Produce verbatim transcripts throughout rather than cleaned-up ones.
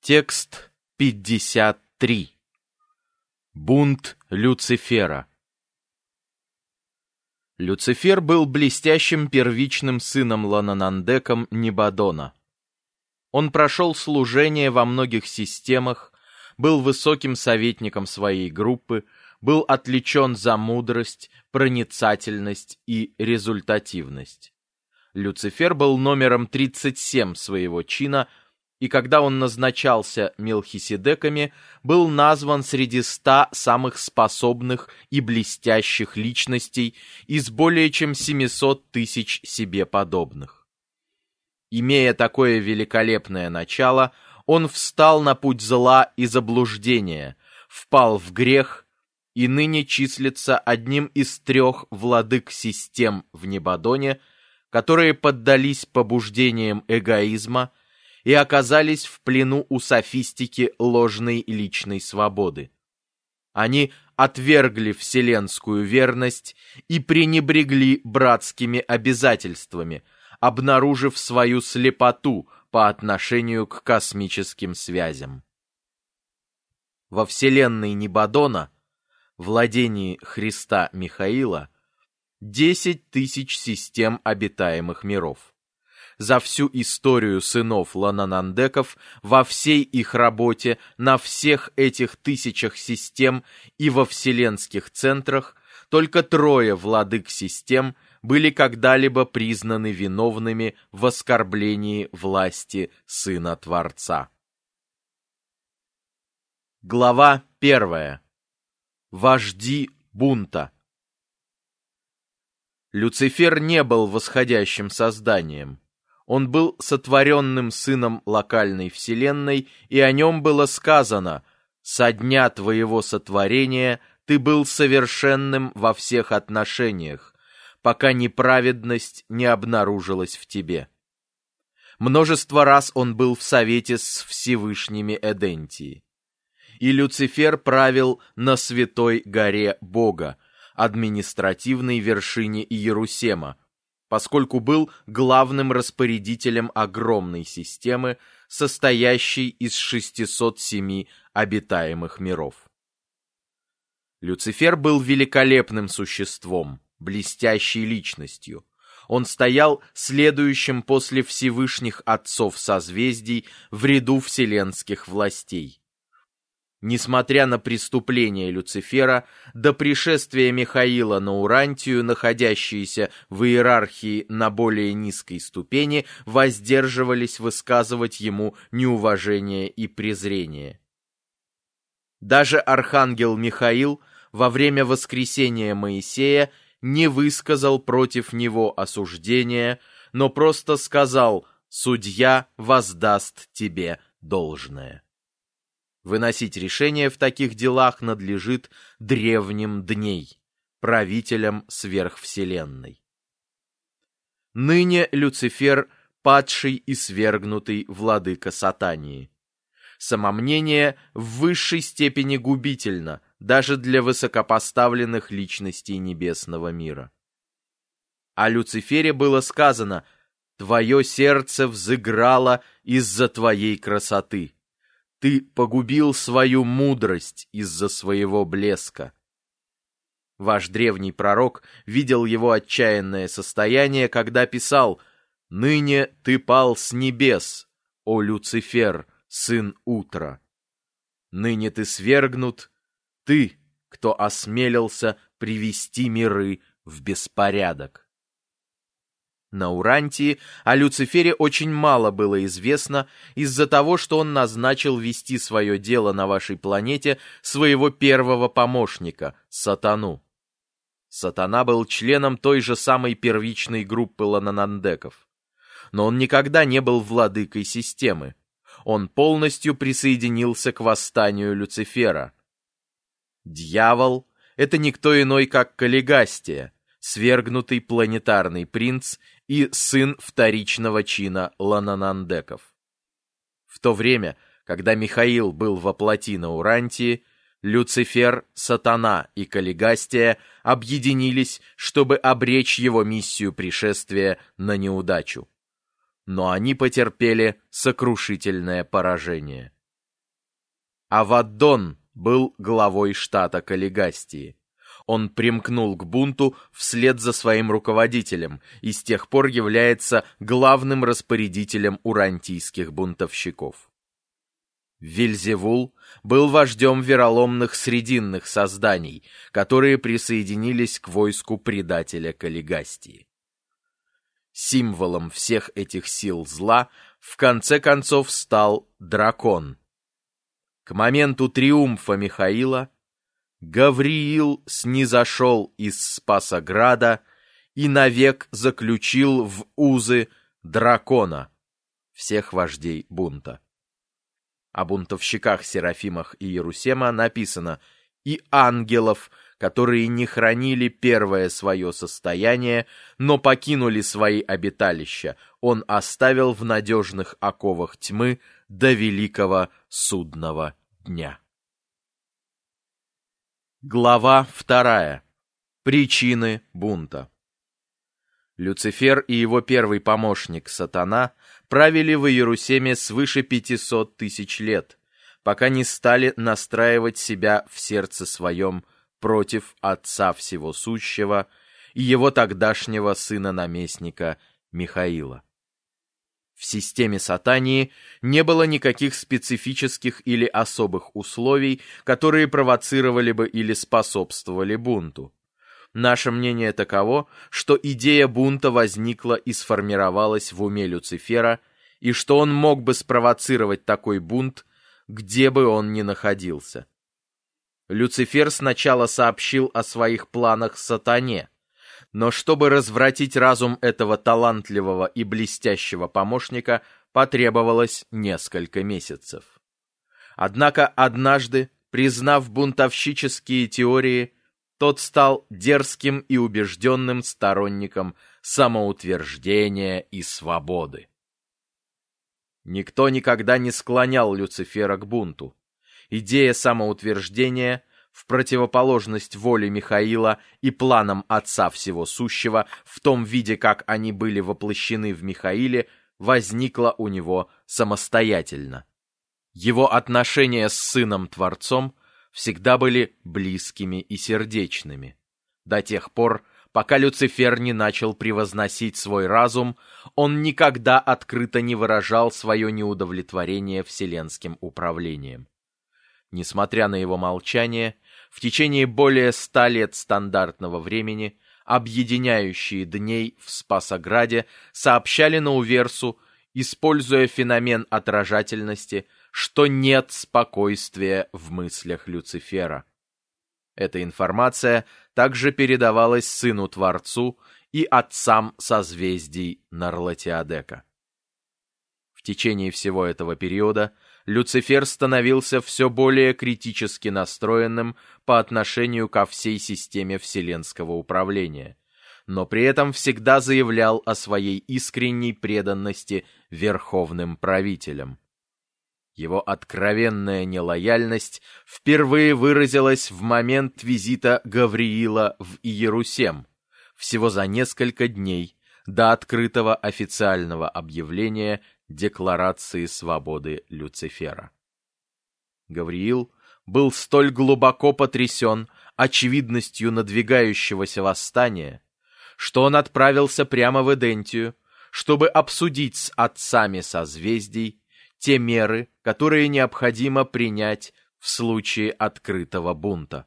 Текст пятьдесят три. Бунт Люцифера. Люцифер был блестящим первичным сыном Лананандеком Нибадона. Он прошел служение во многих системах, был высоким советником своей группы, был отличен за мудрость, проницательность и результативность. Люцифер был номером тридцать семь своего чина, и когда он назначался Мелхиседеками, был назван среди ста самых способных и блестящих личностей из более чем семисот тысяч себе подобных. Имея такое великолепное начало, он встал на путь зла и заблуждения, впал в грех и ныне числится одним из трех владык систем в Нибадоне, которые поддались побуждениям эгоизма и оказались в плену у софистики ложной личной свободы. Они отвергли вселенскую верность и пренебрегли братскими обязательствами, обнаружив свою слепоту по отношению к космическим связям. Во вселенной Нибадона, владении Христа Михаила, десять тысяч систем обитаемых миров. За всю историю сынов Лананандеков, во всей их работе, на всех этих тысячах систем и во вселенских центрах, только трое владык систем были когда-либо признаны виновными в оскорблении власти Сына Творца. Глава первая. Вожди бунта. Люцифер не был восходящим созданием. Он был сотворенным сыном локальной вселенной, и о нем было сказано: «Со дня твоего сотворения ты был совершенным во всех отношениях, пока неправедность не обнаружилась в тебе». Множество раз он был в совете с Всевышними Эдентии. И Люцифер правил на святой горе Бога, административной вершине Иерусема, поскольку был главным распорядителем огромной системы, состоящей из шестисот семи обитаемых миров. Люцифер был великолепным существом, блестящей личностью. Он стоял следующим после Всевышних Отцов созвездий в ряду вселенских властей. Несмотря на преступления Люцифера, до пришествия Михаила на Урантию, находящиеся в иерархии на более низкой ступени, воздерживались высказывать ему неуважение и презрение. Даже архангел Михаил во время воскресения Моисея не высказал против него осуждения, но просто сказал: «Судья воздаст тебе должное». Выносить решение в таких делах надлежит древним дней, правителям сверхвселенной. Ныне Люцифер — падший и свергнутый владыка Сатании. Самомнение в высшей степени губительно даже для высокопоставленных личностей небесного мира. О Люцифере было сказано: «Твое сердце взыграло из-за твоей красоты. Ты погубил свою мудрость из-за своего блеска». Ваш древний пророк видел его отчаянное состояние, когда писал: «Ныне ты пал с небес, о Люцифер, сын утра. Ныне ты свергнут, ты, кто осмелился привести миры в беспорядок». На Урантии о Люцифере очень мало было известно из-за того, что он назначил вести свое дело на вашей планете своего первого помощника, Сатану. Сатана был членом той же самой первичной группы Лананандеков. Но он никогда не был владыкой системы. Он полностью присоединился к восстанию Люцифера. Дьявол — это никто иной, как Каллигастия, свергнутый планетарный принц и сын вторичного чина Лананандеков. В то время, когда Михаил был во плоти на Урантии, Люцифер, Сатана и Каллигастия объединились, чтобы обречь его миссию пришествия на неудачу. Но они потерпели сокрушительное поражение. Аваддон был главой штата Каллигастии. Он примкнул к бунту вслед за своим руководителем и с тех пор является главным распорядителем урантийских бунтовщиков. Вельзевул был вождем вероломных срединных созданий, которые присоединились к войску предателя Каллигастии. Символом всех этих сил зла в конце концов стал дракон. К моменту триумфа Михаила Гавриил снизошел из Спасограда и навек заключил в узы дракона всех вождей бунта. О бунтовщиках Серафимах и Иерусема написано: «И ангелов, которые не хранили первое свое состояние, но покинули свои обиталища, он оставил в надежных оковах тьмы до великого судного дня». Глава вторая. Причины бунта. Люцифер и его первый помощник Сатана правили в Иерусалиме свыше пятисот тысяч лет, пока не стали настраивать себя в сердце своем против Отца Всего Сущего и его тогдашнего сына-наместника Михаила. В системе Сатании не было никаких специфических или особых условий, которые провоцировали бы или способствовали бунту. Наше мнение таково, что идея бунта возникла и сформировалась в уме Люцифера, и что он мог бы спровоцировать такой бунт, где бы он ни находился. Люцифер сначала сообщил о своих планах Сатане, но чтобы развратить разум этого талантливого и блестящего помощника, потребовалось несколько месяцев. Однако однажды, признав бунтовщические теории, тот стал дерзким и убежденным сторонником самоутверждения и свободы. Никто никогда не склонял Люцифера к бунту. Идея самоутверждения, в противоположность воле Михаила и планам Отца Всего Сущего, в том виде, как они были воплощены в Михаиле, возникла у него самостоятельно. Его отношения с Сыном-Творцом всегда были близкими и сердечными. До тех пор, пока Люцифер не начал превозносить свой разум, он никогда открыто не выражал свое неудовлетворение вселенским управлением. Несмотря на его молчание, в течение более ста лет стандартного времени объединяющие дней в Спасограде сообщали Науверсу, используя феномен отражательности, что нет спокойствия в мыслях Люцифера. Эта информация также передавалась Сыну-Творцу и отцам созвездий Нарлатиадека. В течение всего этого периода Люцифер становился все более критически настроенным по отношению ко всей системе вселенского управления, но при этом всегда заявлял о своей искренней преданности верховным правителям. Его откровенная нелояльность впервые выразилась в момент визита Гавриила в Иерусалим, всего за несколько дней до открытого официального объявления Декларации свободы Люцифера. Гавриил был столь глубоко потрясен очевидностью надвигающегося восстания, что он отправился прямо в Эдентию, чтобы обсудить с отцами созвездий те меры, которые необходимо принять в случае открытого бунта.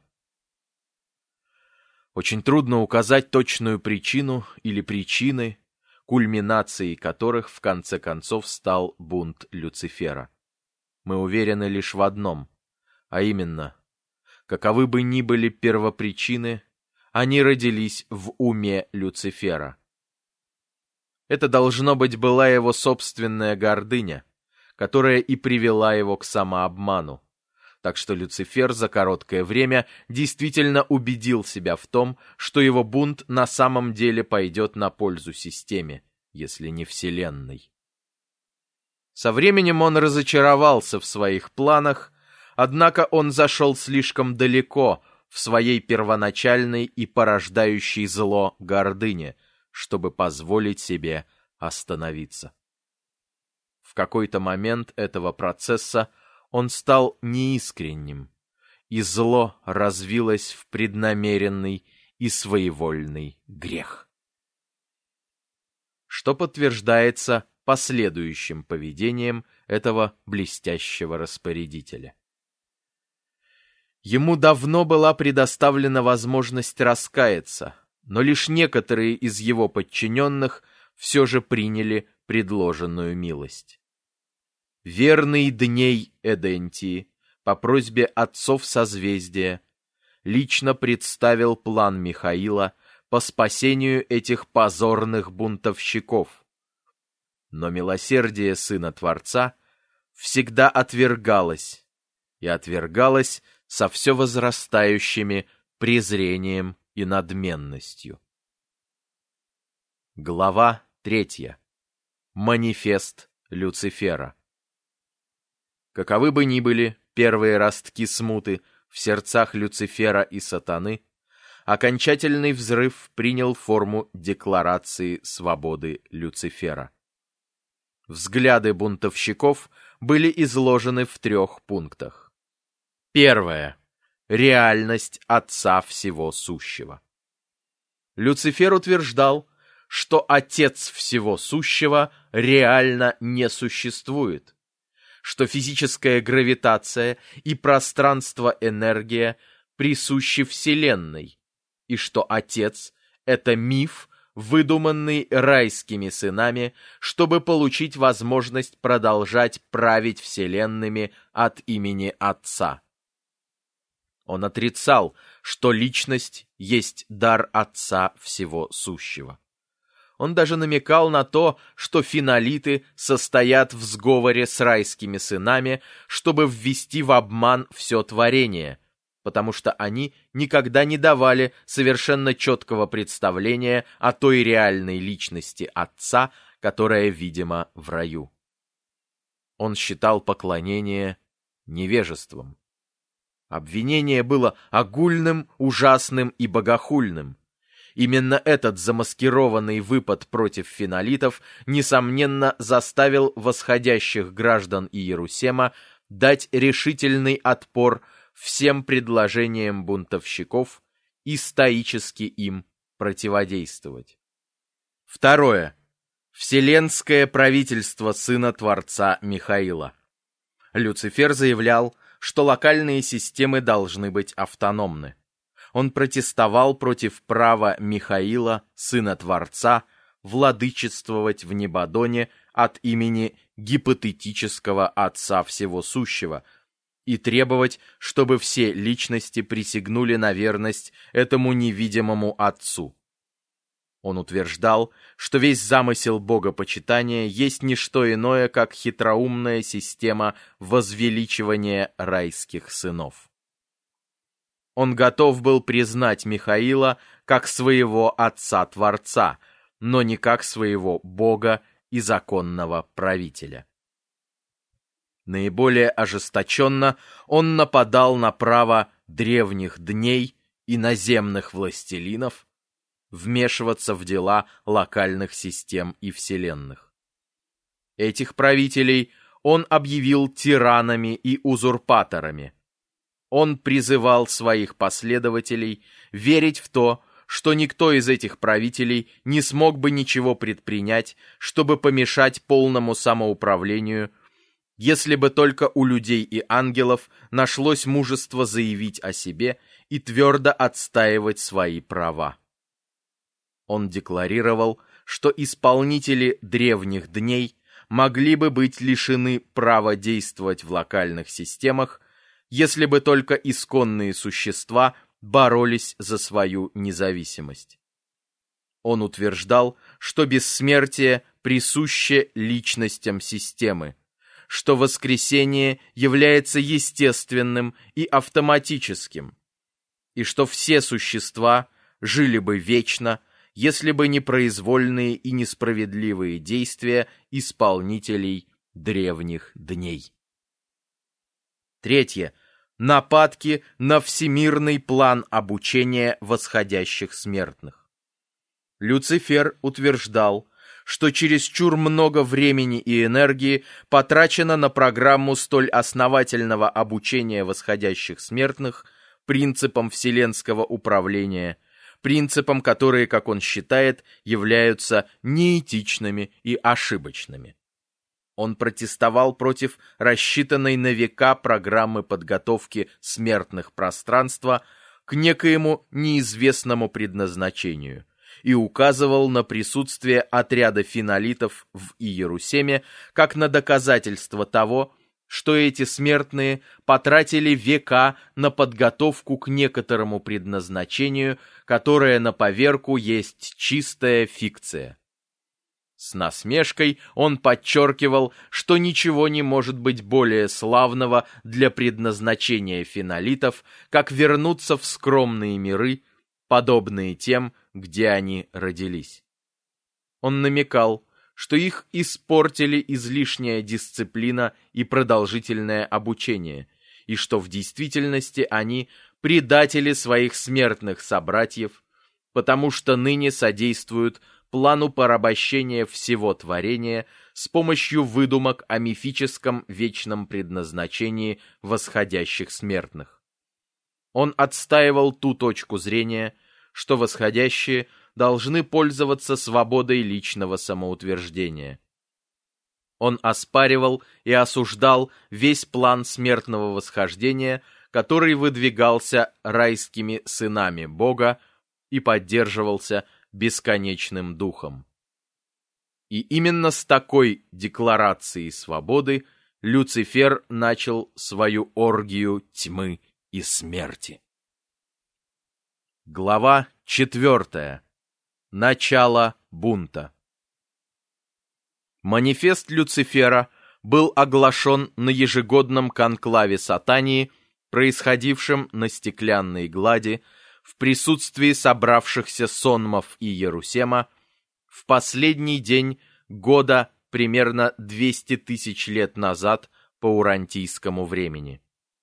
Очень трудно указать точную причину или причины, кульминацией которых в конце концов стал бунт Люцифера. Мы уверены лишь в одном, а именно, каковы бы ни были первопричины, они родились в уме Люцифера. Это, должно быть, была его собственная гордыня, которая и привела его к самообману. Так что Люцифер за короткое время действительно убедил себя в том, что его бунт на самом деле пойдет на пользу системе, если не Вселенной. Со временем он разочаровался в своих планах, однако он зашел слишком далеко в своей первоначальной и порождающей зло гордыне, чтобы позволить себе остановиться. В какой-то момент этого процесса он стал неискренним, и зло развилось в преднамеренный и своевольный грех. Что подтверждается последующим поведением этого блестящего распорядителя. Ему давно была предоставлена возможность раскаяться, но лишь некоторые из его подчиненных все же приняли предложенную милость. Верный Дней Эдентии по просьбе отцов созвездия лично представил план Михаила по спасению этих позорных бунтовщиков. Но милосердие Сына Творца всегда отвергалось, и отвергалось со все возрастающими презрением и надменностью. Глава третья. Манифест Люцифера. Каковы бы ни были первые ростки смуты в сердцах Люцифера и Сатаны, окончательный взрыв принял форму декларации свободы Люцифера. Взгляды бунтовщиков были изложены в трех пунктах. Первое. Реальность Отца Всего Сущего. Люцифер утверждал, что Отец Всего Сущего реально не существует, что физическая гравитация и пространство-энергия присущи Вселенной, и что Отец — это миф, выдуманный райскими сынами, чтобы получить возможность продолжать править вселенными от имени Отца. Он отрицал, что личность есть дар Отца Всего Сущего. Он даже намекал на то, что фенолиты состоят в сговоре с райскими сынами, чтобы ввести в обман все творение, потому что они никогда не давали совершенно четкого представления о той реальной личности Отца, которая видима в раю. Он считал поклонение невежеством. Обвинение было огульным, ужасным и богохульным. Именно этот замаскированный выпад против фенолитов, несомненно, заставил восходящих граждан Иерусема дать решительный отпор всем предложениям бунтовщиков и стоически им противодействовать. Второе. Вселенское правительство Сына Творца Михаила. Люцифер заявлял, что локальные системы должны быть автономны. Он протестовал против права Михаила, Сына Творца, владычествовать в Небадоне от имени гипотетического Отца Всего Сущего и требовать, чтобы все личности присягнули на верность этому невидимому Отцу. Он утверждал, что весь замысел богопочитания есть не что иное, как хитроумная система возвеличивания райских сынов. Он готов был признать Михаила как своего Отца-Творца, но не как своего Бога и законного правителя. Наиболее ожесточенно он нападал на право древних дней и наземных властелинов вмешиваться в дела локальных систем и вселенных. Этих правителей он объявил тиранами и узурпаторами. Он призывал своих последователей верить в то, что никто из этих правителей не смог бы ничего предпринять, чтобы помешать полному самоуправлению, если бы только у людей и ангелов нашлось мужество заявить о себе и твердо отстаивать свои права. Он декларировал, что исполнители древних дней могли бы быть лишены права действовать в локальных системах, если бы только исконные существа боролись за свою независимость. Он утверждал, что бессмертие присуще личностям системы, что воскресение является естественным и автоматическим, и что все существа жили бы вечно, если бы не произвольные и несправедливые действия исполнителей древних дней. Третье. Нападки на всемирный план обучения восходящих смертных. Люцифер утверждал, что чересчур много времени и энергии потрачено на программу столь основательного обучения восходящих смертных принципам вселенского управления, принципам, которые, как он считает, являются неэтичными и ошибочными. Он протестовал против рассчитанной на века программы подготовки смертных пространства к некоему неизвестному предназначению и указывал на присутствие отряда фенолитов в Иерусалиме как на доказательство того, что эти смертные потратили века на подготовку к некоторому предназначению, которое на поверку есть чистая фикция. С насмешкой он подчеркивал, что ничего не может быть более славного для предназначения фенолитов, как вернуться в скромные миры, подобные тем, где они родились. Он намекал, что их испортили излишняя дисциплина и продолжительное обучение, и что в действительности они предатели своих смертных собратьев, потому что ныне содействуют плану порабощения всего творения с помощью выдумок о мифическом вечном предназначении восходящих смертных. Он отстаивал ту точку зрения, что восходящие должны пользоваться свободой личного самоутверждения. Он оспаривал и осуждал весь план смертного восхождения, который выдвигался райскими сынами Бога и поддерживался бесконечным духом. И именно с такой декларацией свободы Люцифер начал свою оргию тьмы и смерти. Глава четвертая. Начало бунта. Манифест Люцифера был оглашен на ежегодном конклаве Сатании, происходившем на Стеклянной Глади, в присутствии собравшихся сонмов Иерусалима, в последний день года примерно двести тысяч лет назад по урантийскому времени.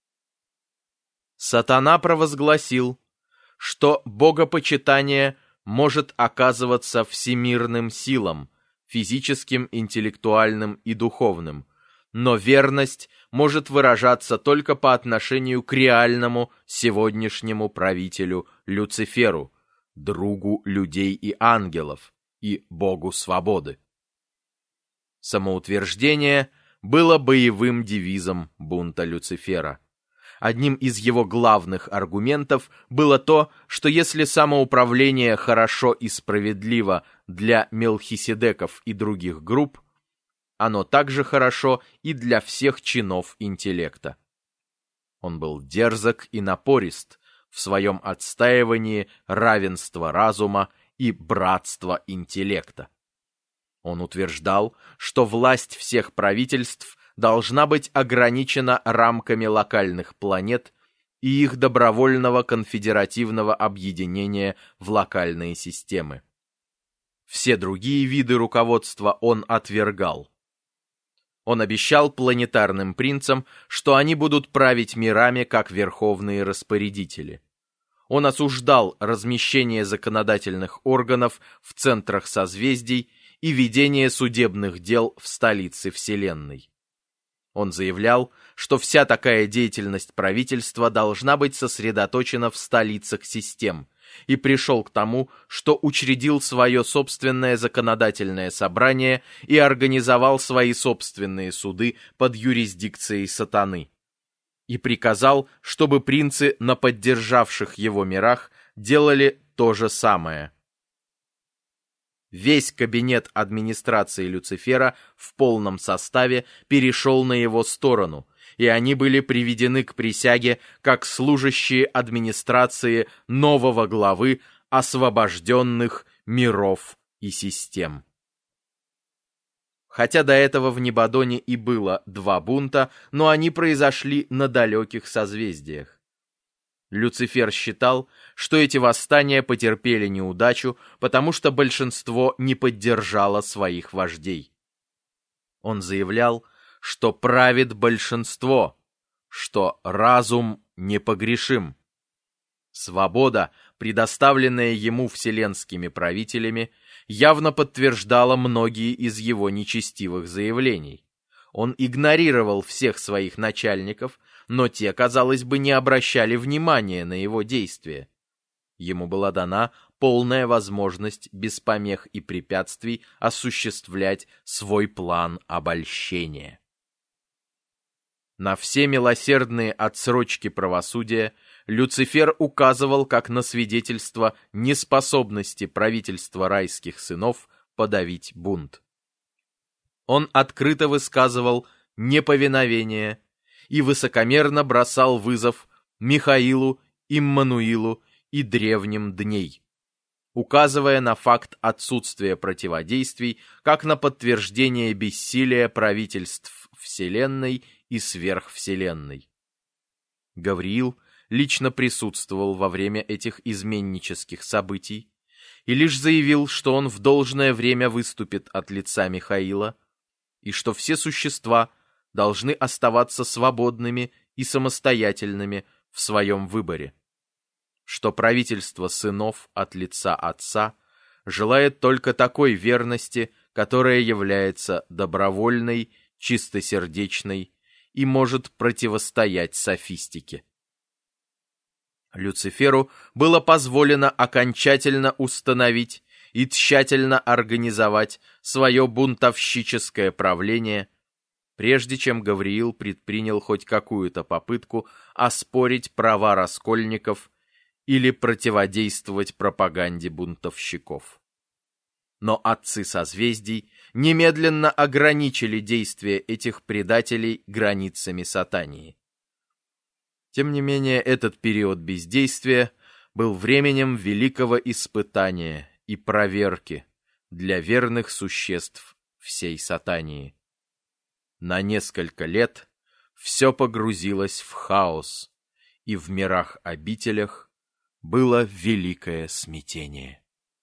Сатана провозгласил, что богопочитание может оказываться всемирным силам, физическим, интеллектуальным и духовным, но верность может выражаться только по отношению к реальному сегодняшнему правителю Люциферу, другу людей и ангелов, и богу свободы. Самоутверждение было боевым девизом бунта Люцифера. Одним из его главных аргументов было то, что если самоуправление хорошо и справедливо для Мелхиседеков и других групп, оно также хорошо и для всех чинов интеллекта. Он был дерзок и напорист в своем отстаивании равенства разума и братства интеллекта. Он утверждал, что власть всех правительств должна быть ограничена рамками локальных планет и их добровольного конфедеративного объединения в локальные системы. Все другие виды руководства он отвергал. Он обещал планетарным принцам, что они будут править мирами как верховные распорядители. Он осуждал размещение законодательных органов в центрах созвездий и ведение судебных дел в столице Вселенной. Он заявлял, что вся такая деятельность правительства должна быть сосредоточена в столицах систем, и пришел к тому, что учредил свое собственное законодательное собрание и организовал свои собственные суды под юрисдикцией сатаны. И приказал, чтобы принцы на поддержавших его мирах делали то же самое. Весь кабинет администрации Люцифера в полном составе перешел на его сторону, и они были приведены к присяге как служащие администрации нового главы освобожденных миров и систем. Хотя до этого в Небадоне и было два бунта, но они произошли на далеких созвездиях. Люцифер считал, что эти восстания потерпели неудачу, потому что большинство не поддержало своих вождей. Он заявлял, что правит большинство, что разум непогрешим. Свобода, предоставленная ему вселенскими правителями, явно подтверждало многие из его нечестивых заявлений. Он игнорировал всех своих начальников, но те, казалось бы, не обращали внимания на его действия. Ему была дана полная возможность без помех и препятствий осуществлять свой план обольщения. На все милосердные отсрочки правосудия Люцифер указывал как на свидетельство неспособности правительства райских сынов подавить бунт. Он открыто высказывал неповиновение и высокомерно бросал вызов Михаилу, Иммануилу и древним дней, указывая на факт отсутствия противодействий как на подтверждение бессилия правительств Вселенной и сверхвселенной. Гавриил лично присутствовал во время этих изменнических событий и лишь заявил, что он в должное время выступит от лица Михаила и что все существа должны оставаться свободными и самостоятельными в своем выборе, что правительство сынов от лица Отца желает только такой верности, которая является добровольной, чистосердечной и может противостоять софистике. Люциферу было позволено окончательно установить и тщательно организовать свое бунтовщическое правление, прежде чем Гавриил предпринял хоть какую-то попытку оспорить права раскольников или противодействовать пропаганде бунтовщиков. Но отцы созвездий немедленно ограничили действия этих предателей границами Сатании. Тем не менее, этот период бездействия был временем великого испытания и проверки для верных существ всей Сатании. На несколько лет все погрузилось в хаос, и в мирах-обителях было великое смятение.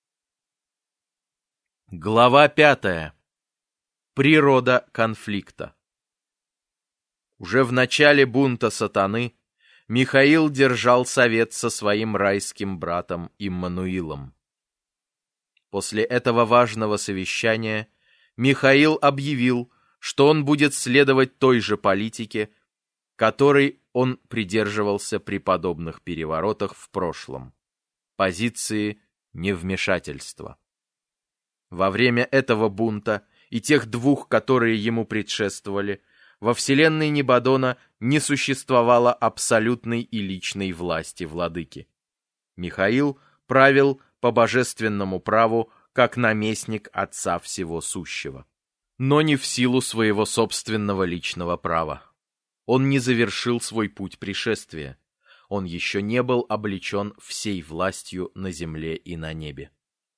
Глава пятая. Природа конфликта. Уже в начале бунта сатаны Михаил держал совет со своим райским братом Иммануилом. После этого важного совещания Михаил объявил, что он будет следовать той же политике, которой он придерживался при подобных переворотах в прошлом – позиции невмешательства. Во время этого бунта и тех двух, которые ему предшествовали, во вселенной Небадона не существовало абсолютной и личной власти владыки. Михаил правил по божественному праву как наместник Отца Всего Сущего, но не в силу своего собственного личного права. Он не завершил свой путь пришествия, он еще не был облечен всей властью на земле и на небе.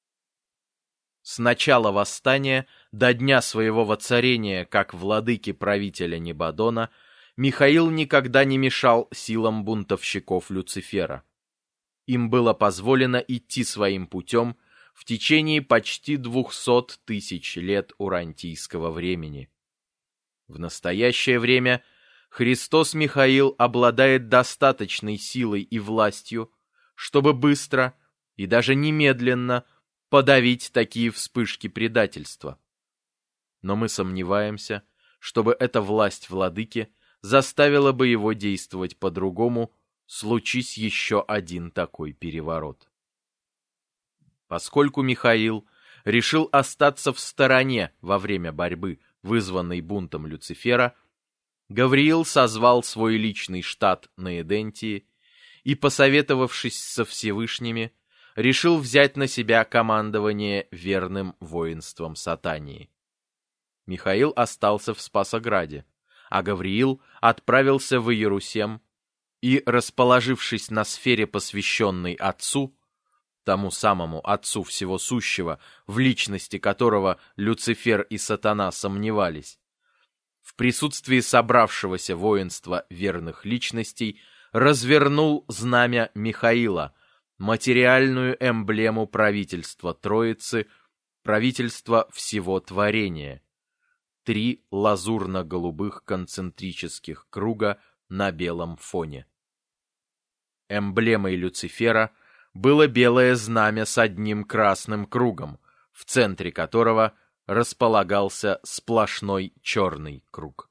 С начала восстания до дня своего воцарения как владыки-правителя Небадона Михаил никогда не мешал силам бунтовщиков Люцифера. Им было позволено идти своим путем в течение почти двухсот тысяч лет урантийского времени. В настоящее время Христос Михаил обладает достаточной силой и властью, чтобы быстро и даже немедленно подавить такие вспышки предательства. Но мы сомневаемся, чтобы эта власть владыки заставила бы его действовать по-другому, случись еще один такой переворот. Поскольку Михаил решил остаться в стороне во время борьбы, вызванной бунтом Люцифера, Гавриил созвал свой личный штат на Эдентии и, посоветовавшись со Всевышними, решил взять на себя командование верным воинством Сатании. Михаил остался в Спасограде, а Гавриил отправился в Иерусалим и, расположившись на сфере, посвященной Отцу, тому самому Отцу Всего Сущего, в личности которого Люцифер и Сатана сомневались, в присутствии собравшегося воинства верных личностей развернул знамя Михаила, материальную эмблему правительства Троицы, правительства всего творения. Три лазурно-голубых концентрических круга на белом фоне. Эмблемой Люцифера было белое знамя с одним красным кругом, в центре которого располагался сплошной черный круг.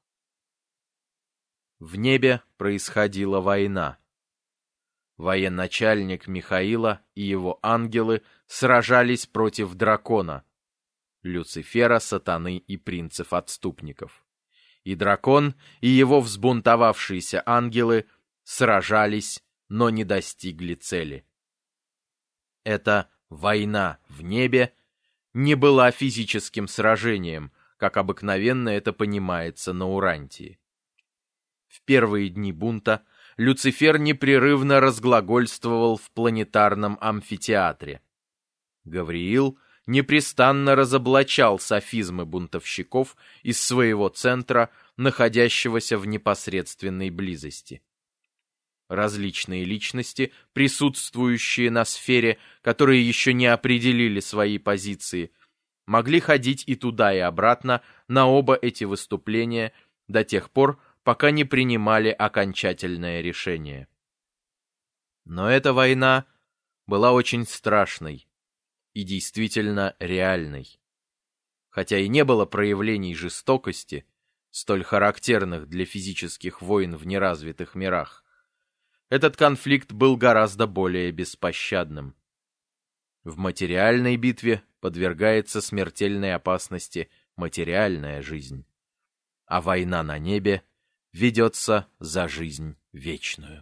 В небе происходила война. Военачальник Михаила и его ангелы сражались против дракона, Люцифера, сатаны и принцев-отступников. И дракон, и его взбунтовавшиеся ангелы сражались, но не достигли цели. Эта война в небе не была физическим сражением, как обыкновенно это понимается на Урантии. В первые дни бунта Люцифер непрерывно разглагольствовал в планетарном амфитеатре. Гавриил непрестанно разоблачал софизмы бунтовщиков из своего центра, находящегося в непосредственной близости. Различные личности, присутствующие на сфере, которые еще не определили свои позиции, могли ходить и туда, и обратно на оба эти выступления до тех пор, пока не принимали окончательное решение. Но эта война была очень страшной и действительно реальной. Хотя и не было проявлений жестокости, столь характерных для физических войн в неразвитых мирах, этот конфликт был гораздо более беспощадным. В материальной битве подвергается смертельной опасности материальная жизнь, а война на небе ведется за жизнь вечную.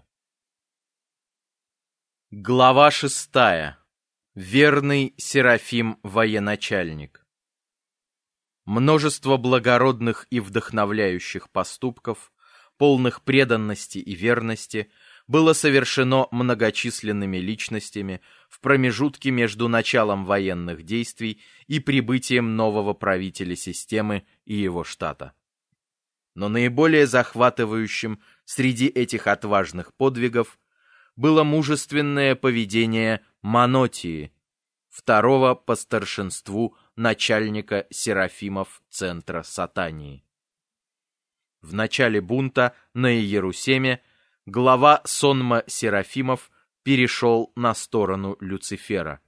Глава шестая. Верный Серафим военачальник. Множество благородных и вдохновляющих поступков, полных преданности и верности, было совершено многочисленными личностями в промежутке между началом военных действий и прибытием нового правителя системы и его штата. Но наиболее захватывающим среди этих отважных подвигов было мужественное поведение Манотии, второго по старшинству начальника серафимов центра Сатании. В начале бунта на Иерусеме глава сонма серафимов перешел на сторону Люцифера.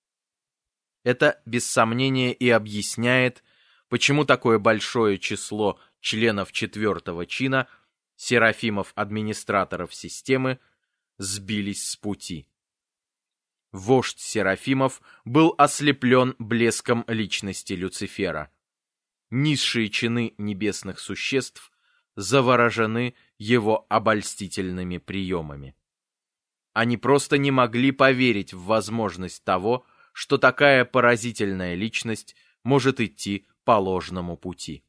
Это без сомнения и объясняет, почему такое большое число членов четвертого чина, серафимов-администраторов системы, сбились с пути. Вождь серафимов был ослеплен блеском личности Люцифера. Низшие чины небесных существ заворожены его обольстительными приемами. Они просто не могли поверить в возможность того, что такая поразительная личность может идти по ложному пути.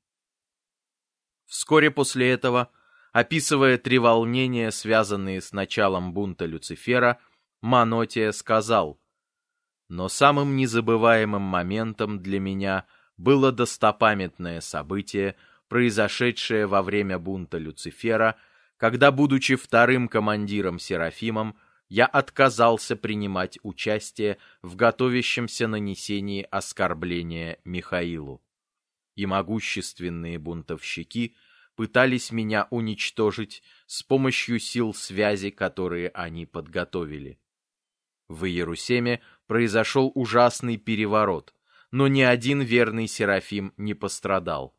Вскоре после этого, описывая три волнения, связанные с началом бунта Люцифера, Манотия сказал: «Но самым незабываемым моментом для меня было достопамятное событие, произошедшее во время бунта Люцифера, когда, будучи вторым командиром Серафимом, я отказался принимать участие в готовящемся нанесении оскорбления Михаилу. И могущественные бунтовщики пытались меня уничтожить с помощью сил связи, которые они подготовили. В Иерусалиме произошел ужасный переворот, но ни один верный Серафим не пострадал.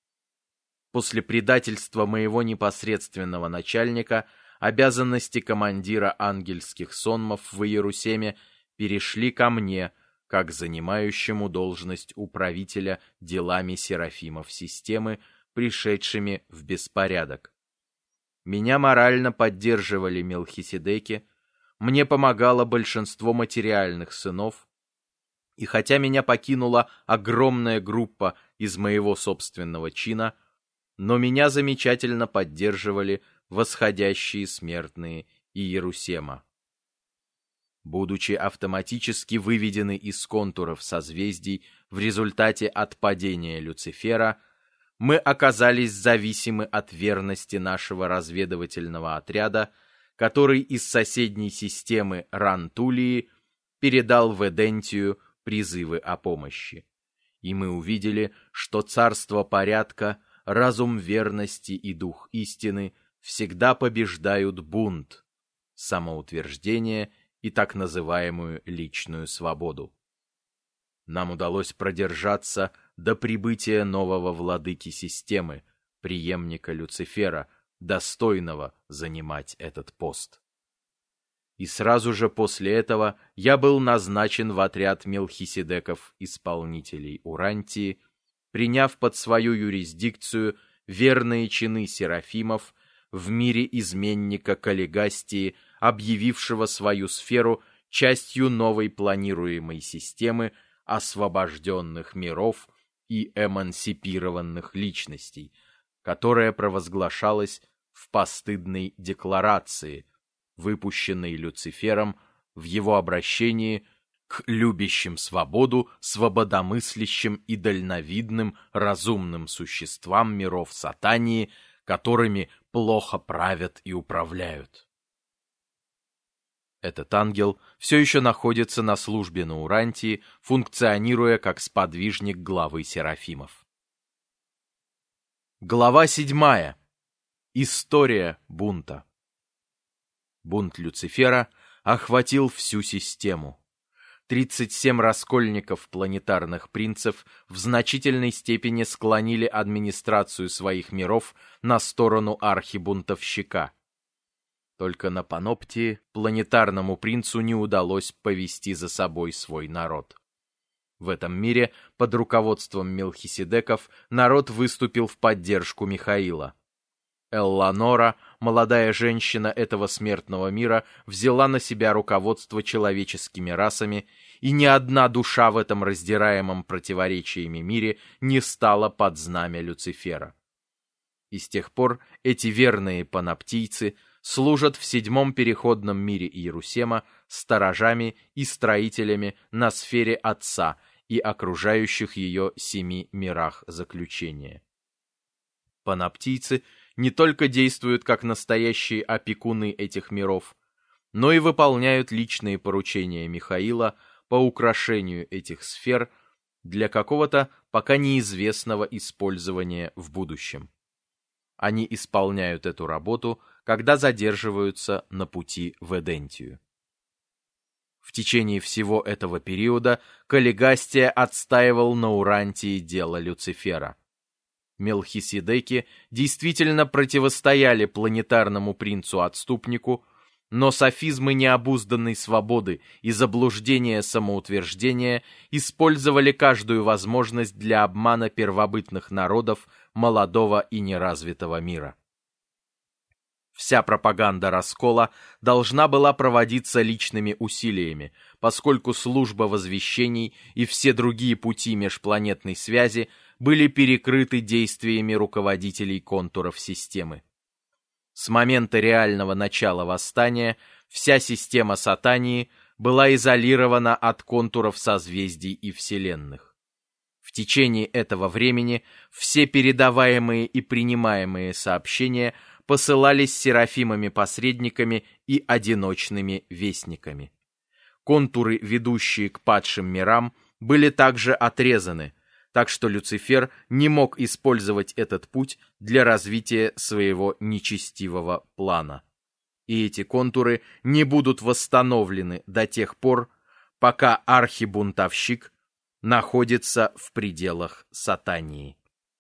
После предательства моего непосредственного начальника обязанности командира ангельских сонмов в Иерусалиме перешли ко мне, как занимающему должность управителя делами серафимов системы, пришедшими в беспорядок. Меня морально поддерживали Мелхиседеки, мне помогало большинство материальных сынов, и хотя меня покинула огромная группа из моего собственного чина, но меня замечательно поддерживали восходящие смертные Иерусема. Будучи автоматически выведены из контуров созвездий в результате отпадения Люцифера, мы оказались зависимы от верности нашего разведывательного отряда, который из соседней системы Рантулии передал в Эдентию призывы о помощи. И мы увидели, что царство порядка, разум верности и дух истины всегда побеждают бунт, самоутверждение и так называемую личную свободу. нам удалось продержаться до прибытия нового владыки системы, преемника Люцифера, достойного занимать этот пост. И сразу же после этого я был назначен в отряд Мелхиседеков-исполнителей Урантии, приняв под свою юрисдикцию верные чины серафимов в мире изменника Каллигастии, объявившего свою сферу частью новой планируемой системы освобожденных миров и эмансипированных личностей, которая провозглашалась в постыдной декларации, выпущенной Люцифером в его обращении к любящим свободу, свободомыслящим и дальновидным разумным существам миров Сатании, которыми плохо правят и управляют. Этот ангел все еще находится на службе на Урантии, функционируя как сподвижник главы Серафимов. Глава седьмая. История бунта. Бунт Люцифера охватил всю систему. тридцать семь раскольников планетарных принцев в значительной степени склонили администрацию своих миров на сторону архибунтовщика. Только на Паноптии планетарному принцу не удалось повести за собой свой народ. В этом мире под руководством Мелхиседеков народ выступил в поддержку Михаила. Элланора, молодая женщина этого смертного мира, взяла на себя руководство человеческими расами, и ни одна душа в этом раздираемом противоречиями мире не стала под знамя Люцифера. И с тех пор эти верные паноптийцы служат в седьмом переходном мире Иерусема сторожами и строителями на сфере Отца и окружающих ее семи мирах заключения. Паноптийцы не только действуют как настоящие опекуны этих миров, но и выполняют личные поручения Михаила по украшению этих сфер для какого-то пока неизвестного использования в будущем. Они исполняют эту работу, когда задерживаются на пути в Эдентию. В течение всего этого периода Каллигастия отстаивал на Урантии дело Люцифера. Мелхиседеки действительно противостояли планетарному принцу-отступнику, но софизмы необузданной свободы и заблуждения самоутверждения использовали каждую возможность для обмана первобытных народов молодого и неразвитого мира. Вся пропаганда раскола должна была проводиться личными усилиями, поскольку служба возвещений и все другие пути межпланетной связи были перекрыты действиями руководителей контуров системы. С момента реального начала восстания вся система Сатании была изолирована от контуров созвездий и вселенных. В течение этого времени все передаваемые и принимаемые сообщения посылались серафимами-посредниками и одиночными вестниками. Контуры, ведущие к падшим мирам, были также отрезаны, так что Люцифер не мог использовать этот путь для развития своего нечестивого плана. И эти контуры не будут восстановлены до тех пор, пока архибунтовщик находится в пределах Сатании.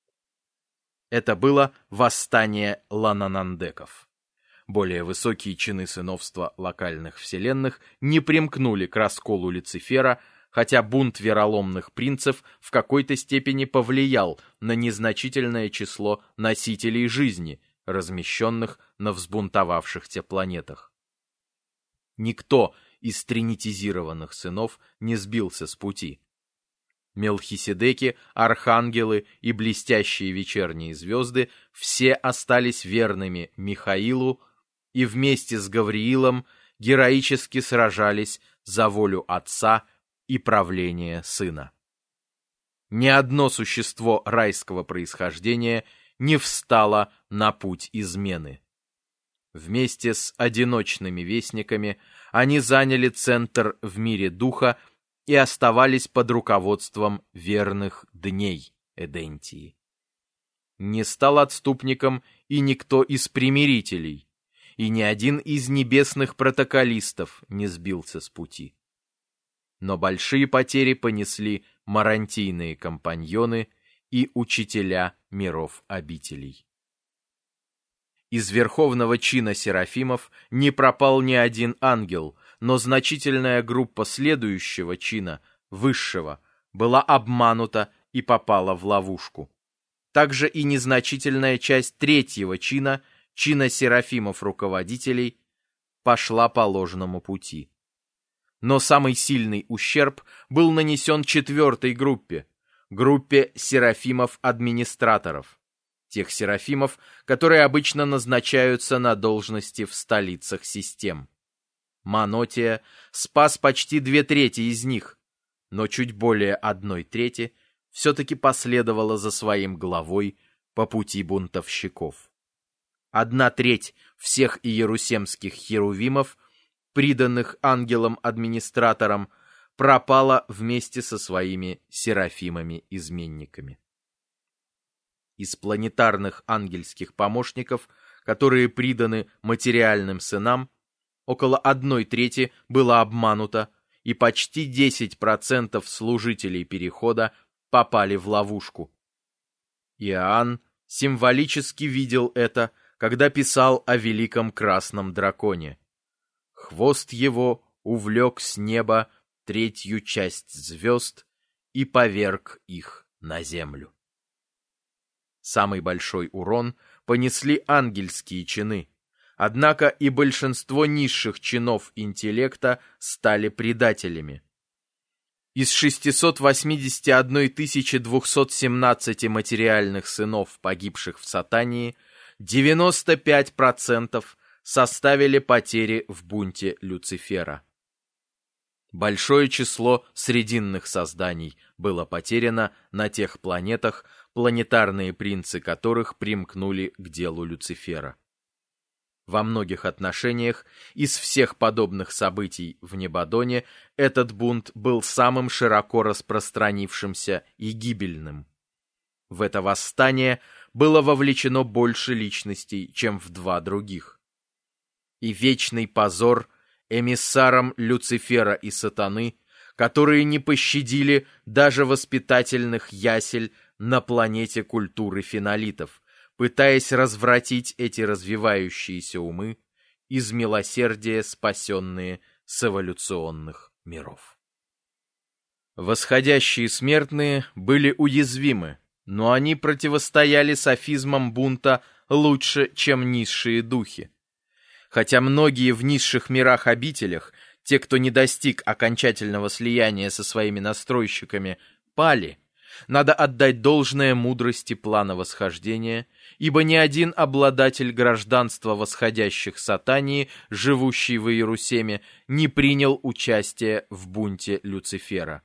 Это было восстание лананандеков. Более высокие чины сыновства локальных вселенных не примкнули к расколу Люцифера, хотя бунт вероломных принцев в какой-то степени повлиял на незначительное число носителей жизни, размещенных на взбунтовавшихся планетах. Никто из тринитизированных сынов не сбился с пути. Мелхиседеки, архангелы и блестящие вечерние звезды все остались верными Михаилу и вместе с Гавриилом героически сражались за волю Отца и правление Сына. Ни одно существо райского происхождения не встало на путь измены. Вместе с одиночными вестниками они заняли центр в мире духа и оставались под руководством верных дней Эдентии. Не стал отступником и никто из примирителей, и ни один из небесных протоколистов не сбился с пути. Но большие потери понесли марантийные компаньоны и учителя миров обителей. Из верховного чина серафимов не пропал ни один ангел, но значительная группа следующего чина, высшего, была обманута и попала в ловушку. Также и незначительная часть третьего чина, чина серафимов-руководителей, пошла по ложному пути. Но самый сильный ущерб был нанесен четвертой группе, группе серафимов-администраторов, тех серафимов, которые обычно назначаются на должности в столицах систем. Манотия спас почти две трети из них, но чуть более одной трети все-таки последовало за своим главой по пути бунтовщиков. Одна треть всех иерусемских херувимов, приданных ангелам-администраторам, пропала вместе со своими серафимами-изменниками. Из планетарных ангельских помощников, которые приданы материальным сынам, около одной трети было обмануто, и почти десять процентов служителей Перехода попали в ловушку. Иоанн символически видел это, когда писал о великом красном драконе. Хвост его увлек с неба третью часть звезд и поверг их на землю. Самый большой урон понесли ангельские чины, однако и большинство низших чинов интеллекта стали предателями. Из шестисот восьмидесяти одной тысячи двухсот семнадцати материальных сынов, погибших в Сатании, девяносто пять процентов составили потери в бунте Люцифера. Большое число срединных созданий было потеряно на тех планетах, планетарные принцы которых примкнули к делу Люцифера. Во многих отношениях из всех подобных событий в Небадоне этот бунт был самым широко распространившимся и гибельным. В это восстание было вовлечено больше личностей, чем в два других. И вечный позор эмиссарам Люцифера и Сатаны, которые не пощадили даже воспитательных ясель на планете культуры фенолитов, пытаясь развратить эти развивающиеся умы, из милосердия спасенные с эволюционных миров. Восходящие смертные были уязвимы, но они противостояли софизмам бунта лучше, чем низшие духи. Хотя многие в низших мирах-обителях, те, кто не достиг окончательного слияния со своими настройщиками, пали, надо отдать должное мудрости плана восхождения, ибо ни один обладатель гражданства восходящих Сатании, живущий в Иерусеме, не принял участие в бунте Люцифера.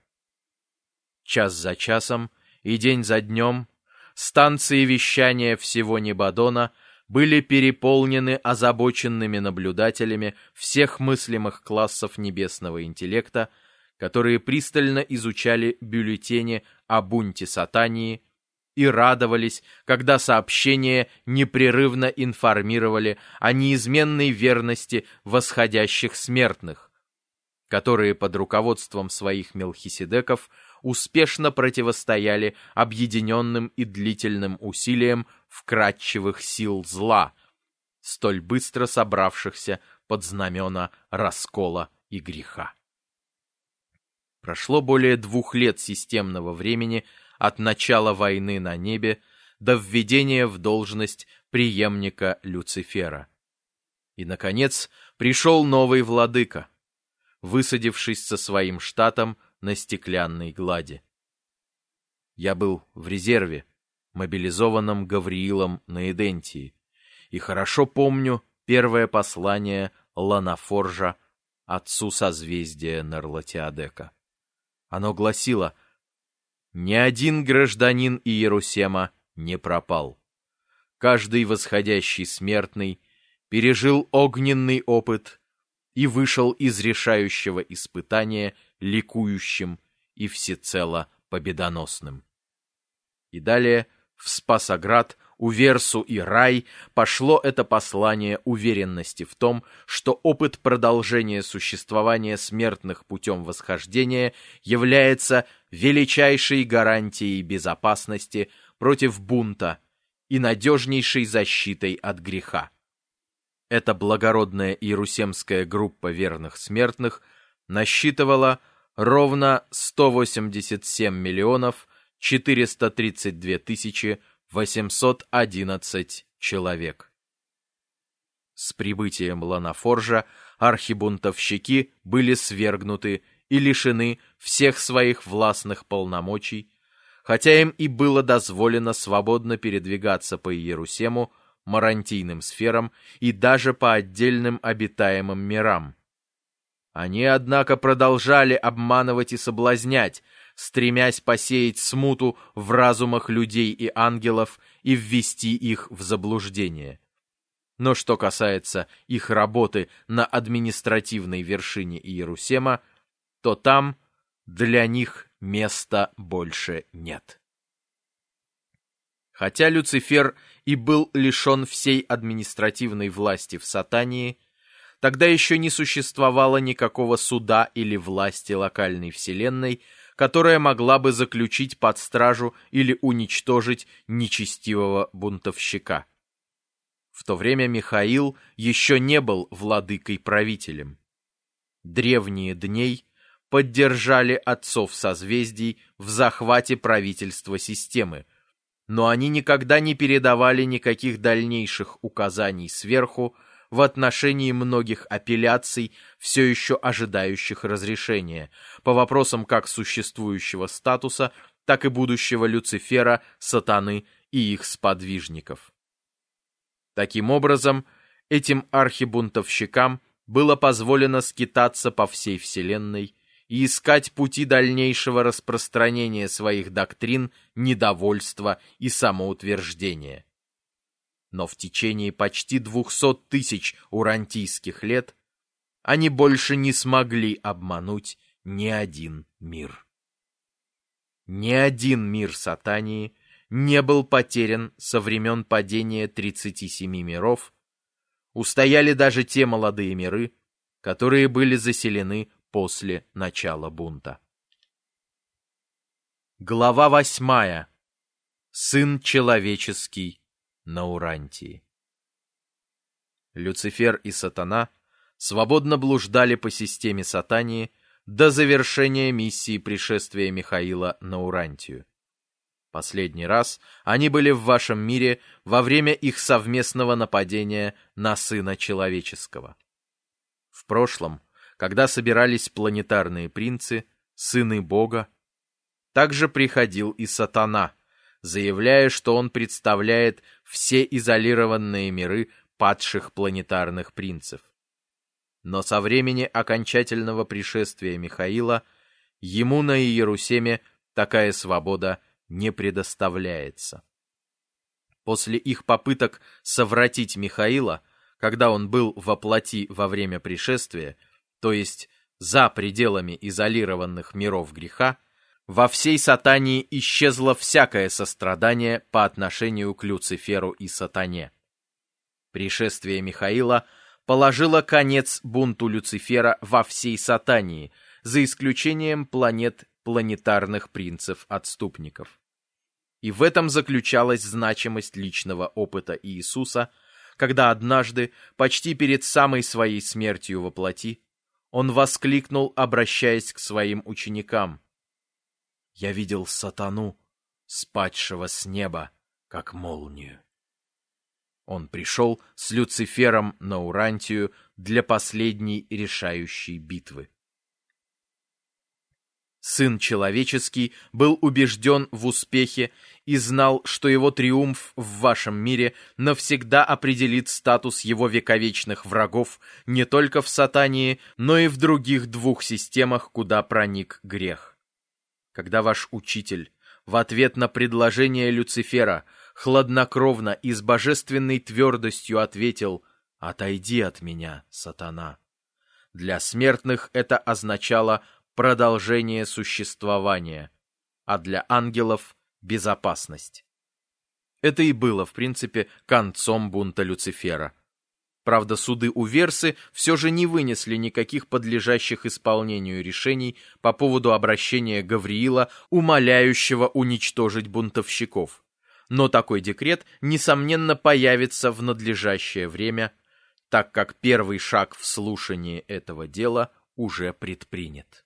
Час за часом и день за днем станции вещания всего Небадона были переполнены озабоченными наблюдателями всех мыслимых классов небесного интеллекта, которые пристально изучали бюллетени о бунте Сатании и радовались, когда сообщения непрерывно информировали о неизменной верности восходящих смертных, которые под руководством своих Мелхиседеков успешно противостояли объединенным и длительным усилиям вкрадчивых сил зла, столь быстро собравшихся под знамена раскола и греха. Прошло более двух лет системного времени от начала войны на небе до введения в должность преемника Люцифера. И, наконец, пришел новый владыка, высадившись со своим штатом на стеклянной глади. Я был в резерве, мобилизованном Гавриилом на Эдентии, и хорошо помню первое послание Ланафоржа отцу созвездия Нарлатиадека. Оно гласило: «Ни один гражданин Иерусема не пропал. Каждый восходящий смертный пережил огненный опыт и вышел из решающего испытания ликующим и всецело победоносным». И далее в Спасоград Уверсу и рай пошло это послание уверенности в том, что опыт продолжения существования смертных путем восхождения является величайшей гарантией безопасности против бунта и надежнейшей защитой от греха. Эта благородная иерусемская группа верных смертных насчитывала ровно сто восемьдесят семь миллионов четыреста тридцать две тысячи восемьсот одиннадцать человек. С прибытием Ланафоржа архибунтовщики были свергнуты и лишены всех своих властных полномочий, хотя им и было дозволено свободно передвигаться по Иерусему, марантийным сферам и даже по отдельным обитаемым мирам. Они, однако, продолжали обманывать и соблазнять, стремясь посеять смуту в разумах людей и ангелов и ввести их в заблуждение. Но что касается их работы на административной вершине Иерусема, то там для них места больше нет. Хотя Люцифер и был лишен всей административной власти в Сатании, тогда еще не существовало никакого суда или власти локальной вселенной, которая могла бы заключить под стражу или уничтожить нечестивого бунтовщика. В то время Михаил еще не был владыкой-правителем. Древние дней поддержали отцов созвездий в захвате правительства системы, но они никогда не передавали никаких дальнейших указаний сверху в отношении многих апелляций, все еще ожидающих разрешения, по вопросам как существующего статуса, так и будущего Люцифера, Сатаны и их сподвижников. Таким образом, этим архибунтовщикам было позволено скитаться по всей Вселенной и искать пути дальнейшего распространения своих доктрин, недовольства и самоутверждения. Но в течение почти двухсот тысяч урантийских лет они больше не смогли обмануть ни один мир. Ни один мир Сатании не был потерян со времен падения тридцати семи миров, устояли даже те молодые миры, которые были заселены после начала бунта. Глава восьмая. Сын человеческий на Урантии. Люцифер и Сатана свободно блуждали по системе Сатании до завершения миссии пришествия Михаила на Урантию. Последний раз они были в вашем мире во время их совместного нападения на Сына Человеческого. В прошлом, когда собирались планетарные принцы, сыны Бога, также приходил и Сатана, заявляя, что он представляет все изолированные миры падших планетарных принцев. Но со времени окончательного пришествия Михаила ему на Иерусеме такая свобода не предоставляется. После их попыток совратить Михаила, когда он был во плоти во время пришествия, то есть за пределами изолированных миров греха, во всей Сатании исчезло всякое сострадание по отношению к Люциферу и Сатане. Пришествие Михаила положило конец бунту Люцифера во всей Сатании, за исключением планет планетарных принцев-отступников. И в этом заключалась значимость личного опыта Иисуса, когда однажды, почти перед самой своей смертью во плоти, он воскликнул, обращаясь к своим ученикам: «Я видел Сатану, спадшего с неба, как молнию». Он пришел с Люцифером на Урантию для последней решающей битвы. Сын Человеческий был убежден в успехе и знал, что его триумф в вашем мире навсегда определит статус его вековечных врагов не только в Сатании, но и в других двух системах, куда проник грех. Когда ваш учитель в ответ на предложение Люцифера хладнокровно и с божественной твердостью ответил: «Отойди от меня, Сатана», для смертных это означало продолжение существования, а для ангелов — безопасность. Это и было, в принципе, концом бунта Люцифера. Правда, суды у Версы все же не вынесли никаких подлежащих исполнению решений по поводу обращения Гавриила, умоляющего уничтожить бунтовщиков. Но такой декрет, несомненно, появится в надлежащее время, так как первый шаг в слушании этого дела уже предпринят.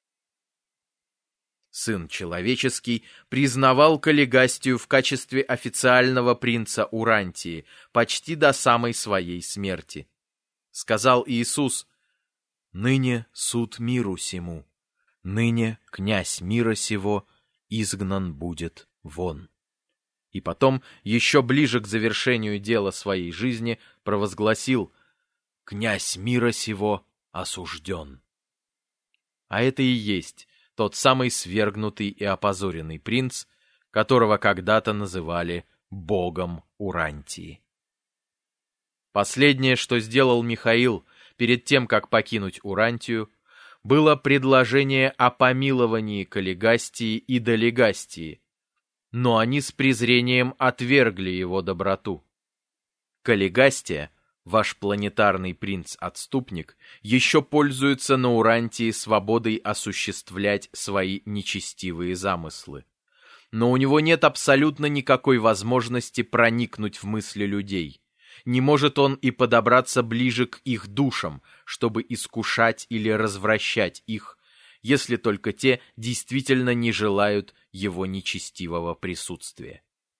Сын Человеческий признавал Каллигастию в качестве официального принца Урантии почти до самой своей смерти. Сказал Иисус: «Ныне суд миру сему, ныне князь мира сего изгнан будет вон». И потом, еще ближе к завершению дела своей жизни, провозгласил: «Князь мира сего осужден». А это и есть тот самый свергнутый и опозоренный принц, которого когда-то называли богом Урантии. Последнее, что сделал Михаил перед тем, как покинуть Урантию, было предложение о помиловании Каллигастии и Долигастии, но они с презрением отвергли его доброту. Каллигастия, ваш планетарный принц-отступник, еще пользуется на Урантии свободой осуществлять свои нечестивые замыслы. Но у него нет абсолютно никакой возможности проникнуть в мысли людей. Не может он и подобраться ближе к их душам, чтобы искушать или развращать их, если только те действительно не желают его нечестивого присутствия.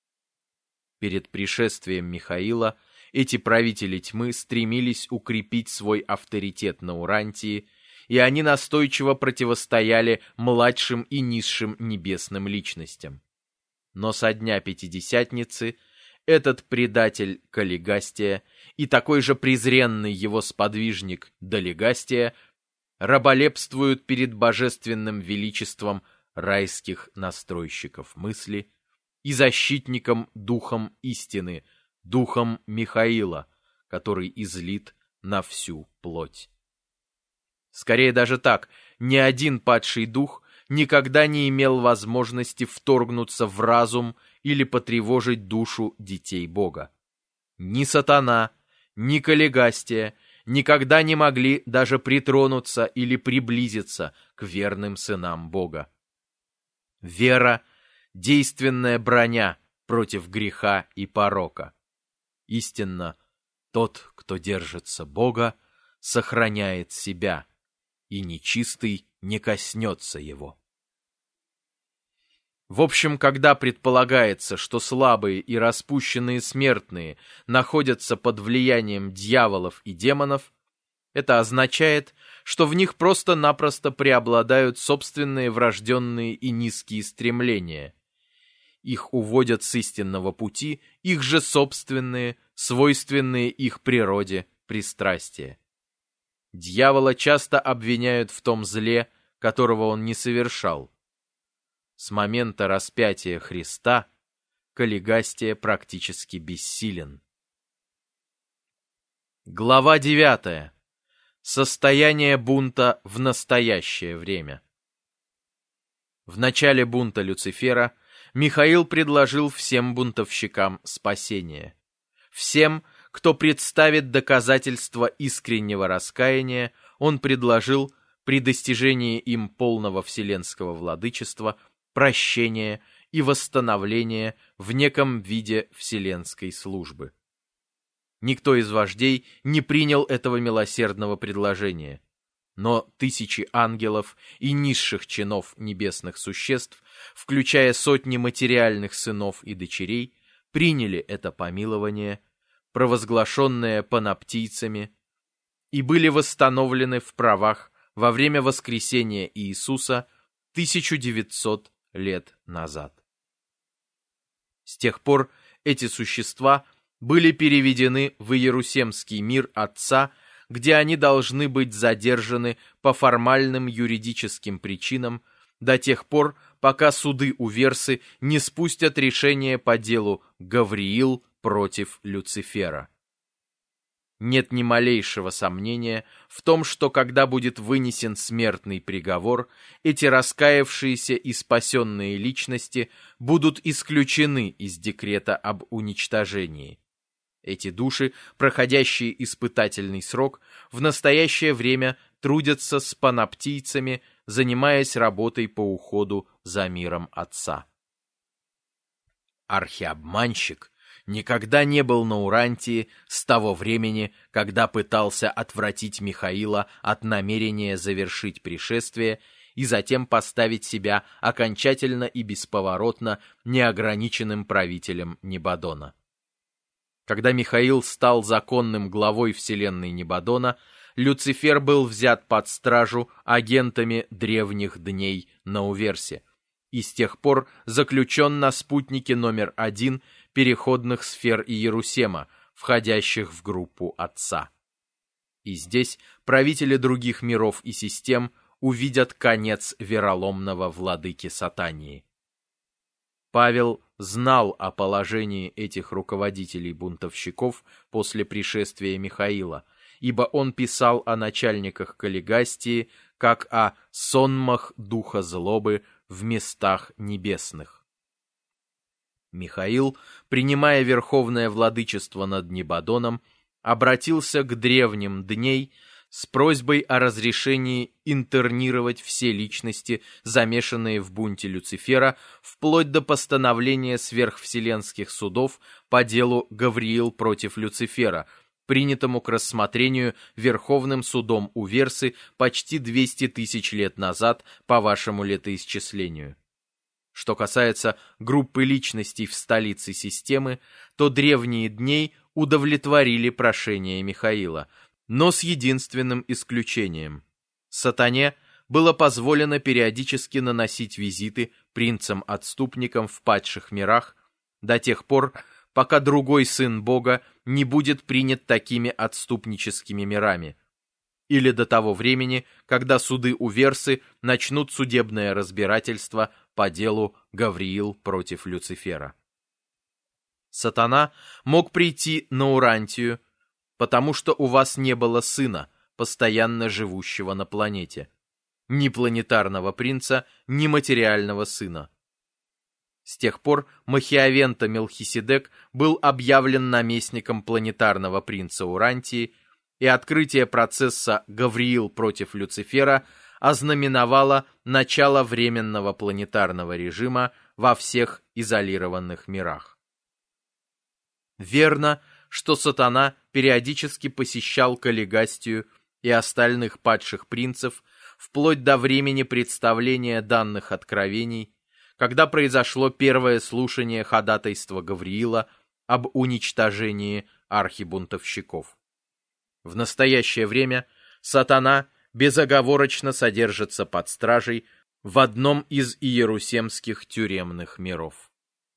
Перед пришествием Михаила эти правители тьмы стремились укрепить свой авторитет на Урантии, и они настойчиво противостояли младшим и низшим небесным личностям. Но со дня Пятидесятницы этот предатель Каллигастия и такой же презренный его сподвижник Долигастия раболепствуют перед божественным величеством райских настройщиков мысли и защитником духом истины, духом Михаила, который излит на всю плоть. Скорее даже так, ни один падший дух никогда не имел возможности вторгнуться в разум или потревожить душу детей Бога. Ни сатана, ни Каллигастия никогда не могли даже притронуться или приблизиться к верным сынам Бога. Вера — действенная броня против греха и порока. Истинно, тот, кто держится Бога, сохраняет себя, и нечистый не коснется его. В общем, когда предполагается, что слабые и распущенные смертные находятся под влиянием дьяволов и демонов, это означает, что в них просто-напросто преобладают собственные врожденные и низкие стремления. Их уводят с истинного пути их же собственные, свойственные их природе, пристрастия. Дьявола часто обвиняют в том зле, которого он не совершал. С момента распятия Христа Каллигастия практически бессилен. Глава девятая. Состояние бунта в настоящее время. В начале бунта Люцифера Михаил предложил всем бунтовщикам спасение. Всем, кто представит доказательства искреннего раскаяния, он предложил при достижении им полного вселенского владычества прощение и восстановление в неком виде вселенской службы. Никто из вождей не принял этого милосердного предложения, но тысячи ангелов и низших чинов небесных существ, включая сотни материальных сынов и дочерей, приняли это помилование, провозглашенное паноптийцами, и были восстановлены в правах во время воскресения Иисуса тысяча девятьсот лет назад. С тех пор эти существа были переведены в Иерусемский мир Отца, где они должны быть задержаны по формальным юридическим причинам до тех пор, пока суды у Версы не спустят решение по делу Гавриил против Люцифера. Нет ни малейшего сомнения в том, что когда будет вынесен смертный приговор, эти раскаявшиеся и спасенные личности будут исключены из декрета об уничтожении. Эти души, проходящие испытательный срок, в настоящее время трудятся с паноптийцами, занимаясь работой по уходу за миром Отца. Архиобманщик никогда не был на Урантии с того времени, когда пытался отвратить Михаила от намерения завершить пришествие и затем поставить себя окончательно и бесповоротно неограниченным правителем Небадона. Когда Михаил стал законным главой вселенной Небадона, Люцифер был взят под стражу агентами древних дней на Уверсе и с тех пор заключен на спутнике номер один переходных сфер Иерусема, входящих в группу Отца. И здесь правители других миров и систем увидят конец вероломного владыки Сатании. Павел знал о положении этих руководителей-бунтовщиков после пришествия Михаила, ибо он писал о начальниках коллегастии, как о сонмах духа злобы в местах небесных. Михаил, принимая верховное владычество над Небадоном, обратился к древним дней с просьбой о разрешении интернировать все личности, замешанные в бунте Люцифера, вплоть до постановления сверхвселенских судов по делу Гавриил против Люцифера, принятому к рассмотрению Верховным судом Уверсы почти двести тысяч лет назад по вашему летоисчислению. Что касается группы личностей в столице системы, то древние дней удовлетворили прошение Михаила, но с единственным исключением. Сатане было позволено периодически наносить визиты принцам-отступникам в падших мирах до тех пор, пока другой сын Бога не будет принят такими отступническими мирами, или до того времени, когда суды Уверсы начнут судебное разбирательство по делу Гавриил против Люцифера. Сатана мог прийти на Урантию, потому что у вас не было сына, постоянно живущего на планете, ни планетарного принца, ни материального сына. С тех пор Махиавента Мелхиседек был объявлен наместником планетарного принца Урантии, и открытие процесса Гавриил против Люцифера ознаменовало начало временного планетарного режима во всех изолированных мирах. Верно, что Сатана периодически посещал Каллигастию и остальных падших принцев вплоть до времени представления данных откровений, когда произошло первое слушание ходатайства Гавриила об уничтожении архибунтовщиков. В настоящее время Сатана безоговорочно содержится под стражей в одном из иерусемских тюремных миров.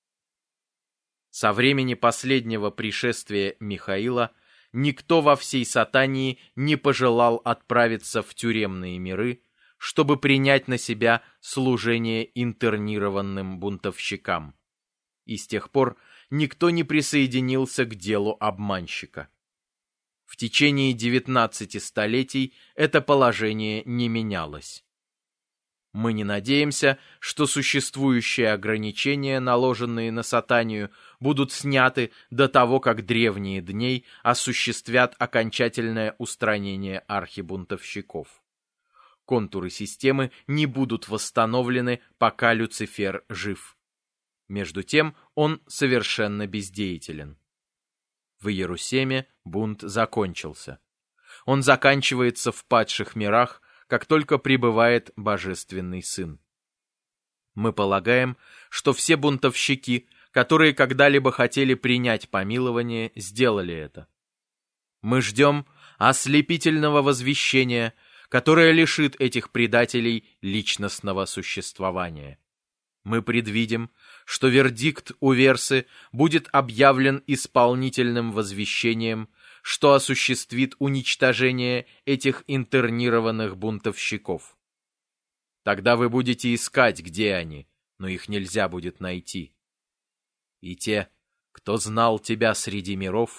Со времени последнего пришествия Михаила никто во всей Сатании не пожелал отправиться в тюремные миры, чтобы принять на себя служение интернированным бунтовщикам. И с тех пор никто не присоединился к делу обманщика. В течение девятнадцати столетий это положение не менялось. Мы не надеемся, что существующие ограничения, наложенные на Сатанию, будут сняты до того, как древние дней осуществят окончательное устранение архибунтовщиков. Контуры системы не будут восстановлены, пока Люцифер жив. Между тем он совершенно бездеятелен. В Иерусеме бунт закончился. Он заканчивается в падших мирах, как только прибывает Божественный Сын. Мы полагаем, что все бунтовщики, которые когда-либо хотели принять помилование, сделали это. Мы ждем ослепительного возвещения, которое лишит этих предателей личностного существования. Мы предвидим, что вердикт Уверсы будет объявлен исполнительным возвещением, что осуществит уничтожение этих интернированных бунтовщиков. Тогда вы будете искать, где они, но их нельзя будет найти. И те, кто знал тебя среди миров,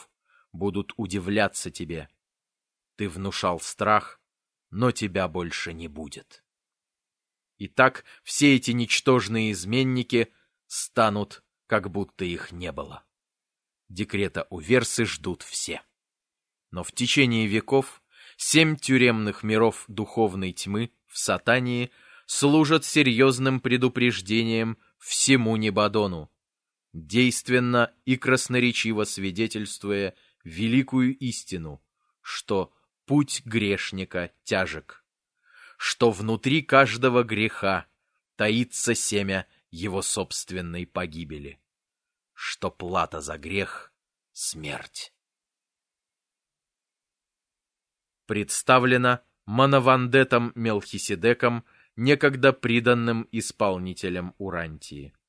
будут удивляться тебе. Ты внушал страх, но тебя больше не будет. Итак, все эти ничтожные изменники станут, как будто их не было. Декрета Уверсы ждут все. Но в течение веков семь тюремных миров духовной тьмы в Сатании служат серьезным предупреждением всему Небадону, действенно и красноречиво свидетельствуя великую истину, что путь грешника тяжек, что внутри каждого греха таится семя его собственной погибели, что плата за грех — смерть. Представлено Манавандетом Мелхиседеком, некогда приданным исполнителем Урантии.